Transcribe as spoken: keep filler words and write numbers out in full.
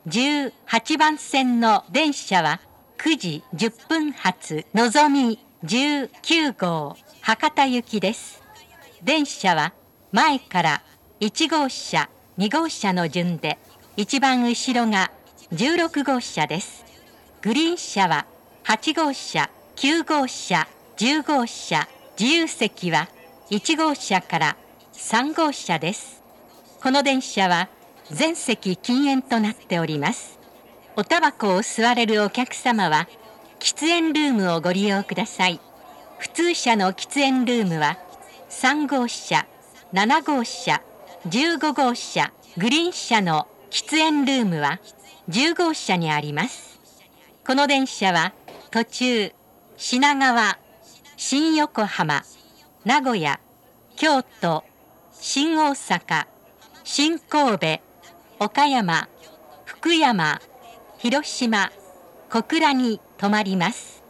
じゅうはちばん線の電車はくじじゅっぷん発のぞみじゅうきゅうごう博多行きです。電車は前からいちごうしゃにごうしゃの順で、一番後ろがじゅうろくごうしゃです。グリーン車ははちごうしゃきゅうごうしゃじゅうごうしゃ、自由席はいちごうしゃからさんごうしゃです。この電車は全席禁煙となっております。おタバコを吸われるお客様は喫煙ルームをご利用ください。普通車の喫煙ルームはさんごうしゃ、ななごうしゃ、じゅうごごうしゃ、グリーン車の喫煙ルームはじゅうごうしゃにあります。この電車は途中品川、新横浜、名古屋、京都、新大阪、新神戸、岡山、福山、広島、小倉に停まります。